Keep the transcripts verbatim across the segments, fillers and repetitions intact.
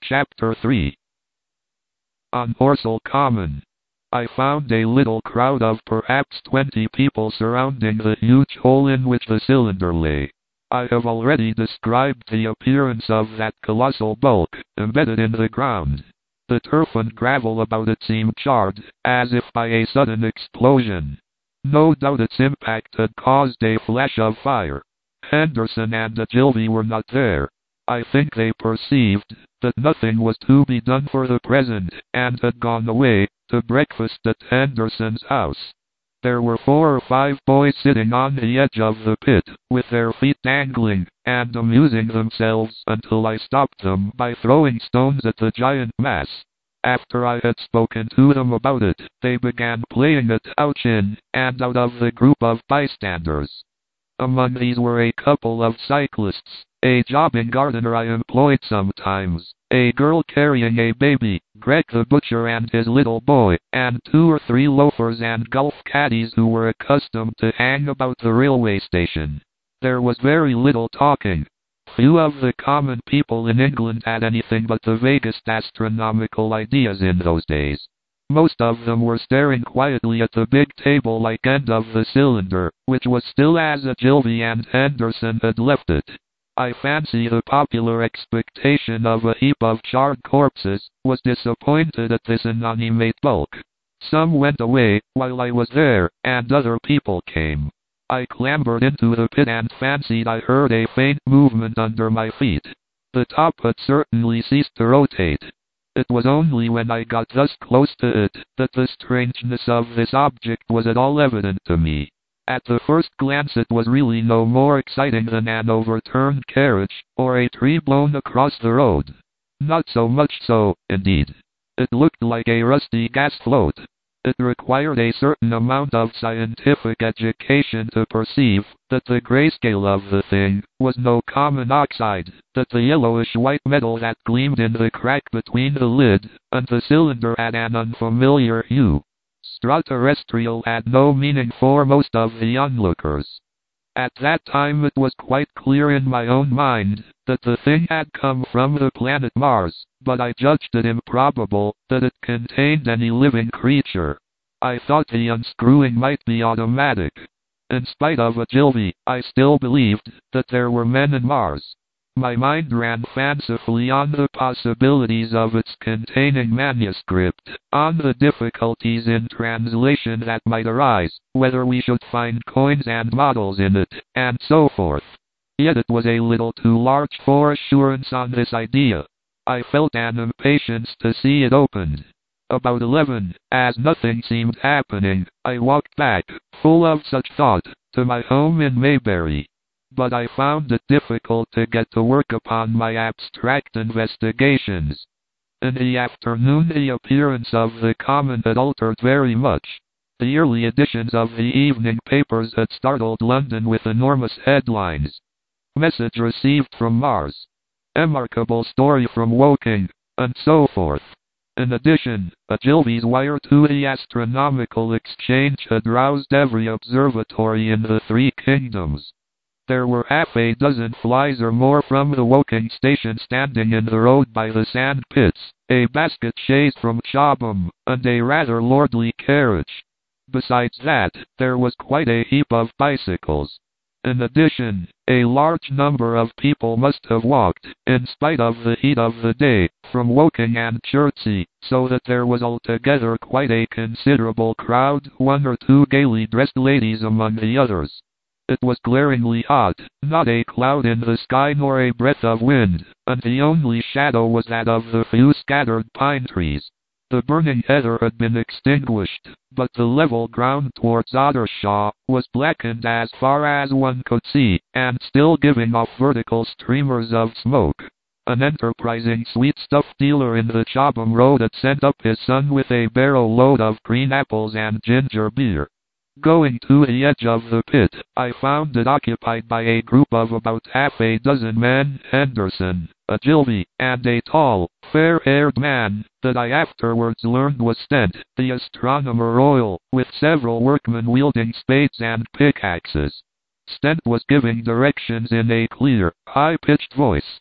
Chapter three. On Horsell Common. I found a little crowd of perhaps twenty people surrounding the huge hole in which the cylinder lay. I have already described the appearance of that colossal bulk, embedded in the ground. The turf and gravel about it seemed charred, as if by a sudden explosion. No doubt its impact had caused a flash of fire. Henderson and Ogilvy were not there. I think they perceived that nothing was to be done for the present, and had gone away to breakfast at Henderson's house. There were four or five boys sitting on the edge of the pit, with their feet dangling, and amusing themselves until I stopped them by throwing stones at the giant mass. After I had spoken to them about it, they began playing it out in and out of the group of bystanders. Among these were a couple of cyclists, a jobbing gardener I employed sometimes, a girl carrying a baby, Greg the butcher and his little boy, and two or three loafers and golf caddies who were accustomed to hang about the railway station. There was very little talking. Few of the common people in England had anything but the vaguest astronomical ideas in those days. Most of them were staring quietly at the big table-like end of the cylinder, which was still as Ogilvy and Henderson had left it. I fancy the popular expectation of a heap of charred corpses was disappointed at this inanimate bulk. Some went away while I was there, and other people came. I clambered into the pit and fancied I heard a faint movement under my feet. The top had certainly ceased to rotate. It was only when I got thus close to it that the strangeness of this object was at all evident to me. At the first glance it was really no more exciting than an overturned carriage, or a tree blown across the road. Not so much so, indeed. It looked like a rusty gas float. It required a certain amount of scientific education to perceive that the grayscale of the thing was no common oxide, that the yellowish-white metal that gleamed in the crack between the lid and the cylinder had an unfamiliar hue. Extraterrestrial had no meaning for most of the onlookers. At that time it was quite clear in my own mind that the thing had come from the planet Mars, but I judged it improbable that it contained any living creature. I thought the unscrewing might be automatic. In spite of Ogilvy, I still believed that there were men in Mars. My mind ran fancifully on the possibilities of its containing manuscript, on the difficulties in translation that might arise, whether we should find coins and models in it, and so forth. Yet it was a little too large for assurance on this idea. I felt an impatience to see it opened. About eleven, as nothing seemed happening, I walked back, full of such thought, to my home in Maybury. But I found it difficult to get to work upon my abstract investigations. In the afternoon the appearance of the common had altered very much. The early editions of the evening papers had startled London with enormous headlines. Message received from Mars. Remarkable story from Woking, and so forth. In addition, Ogilvy's wire to the Astronomical Exchange had roused every observatory in the three kingdoms. There were half a dozen flies or more from the Woking station standing in the road by the sand pits, a basket chaise from Chobham, and a rather lordly carriage. Besides that, there was quite a heap of bicycles. In addition, a large number of people must have walked, in spite of the heat of the day, from Woking and Chertsey, so that there was altogether quite a considerable crowd, one or two gaily dressed ladies among the others. It was glaringly hot, not a cloud in the sky nor a breath of wind, and the only shadow was that of the few scattered pine trees. The burning heather had been extinguished, but the level ground towards Ottershaw was blackened as far as one could see, and still giving off vertical streamers of smoke. An enterprising sweetstuff dealer in the Chobham Road had sent up his son with a barrow load of green apples and ginger beer. Going to the edge of the pit, I found it occupied by a group of about half a dozen men, Henderson, Ogilvy, and a tall, fair-haired man, that I afterwards learned was Stent, the astronomer royal, with several workmen wielding spades and pickaxes. Stent was giving directions in a clear, high-pitched voice.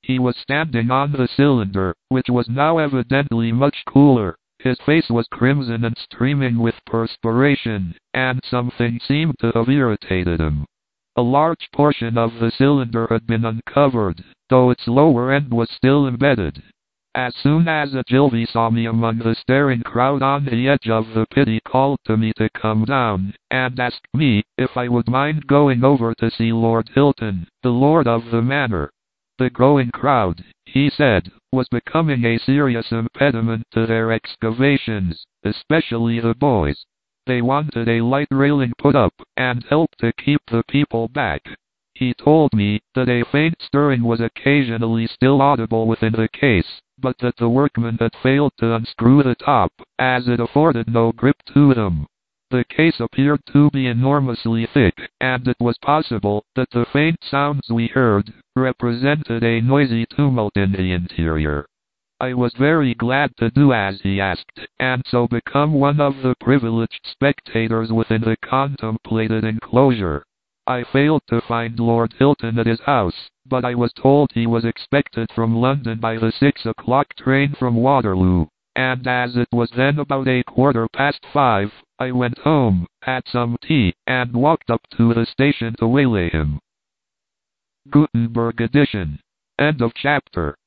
He was standing on the cylinder, which was now evidently much cooler. His face was crimson and streaming with perspiration, and something seemed to have irritated him. A large portion of the cylinder had been uncovered, though its lower end was still embedded. As soon as Ogilvy saw me among the staring crowd on the edge of the pit, he called to me to come down, and asked me if I would mind going over to see Lord Hilton, the lord of the manor. The growing crowd, he said, was becoming a serious impediment to their excavations, especially the boys. They wanted a light railing put up, and help to keep the people back. He told me that a faint stirring was occasionally still audible within the case, but that the workmen had failed to unscrew the top, as it afforded no grip to them. The case appeared to be enormously thick, and it was possible that the faint sounds we heard represented a noisy tumult in the interior. I was very glad to do as he asked, and so become one of the privileged spectators within the contemplated enclosure. I failed to find Lord Hilton at his house, but I was told he was expected from London by the six o'clock train from Waterloo, and as it was then about a quarter past five, I went home, had some tea, and walked up to the station to waylay him. Gutenberg edition. End of chapter.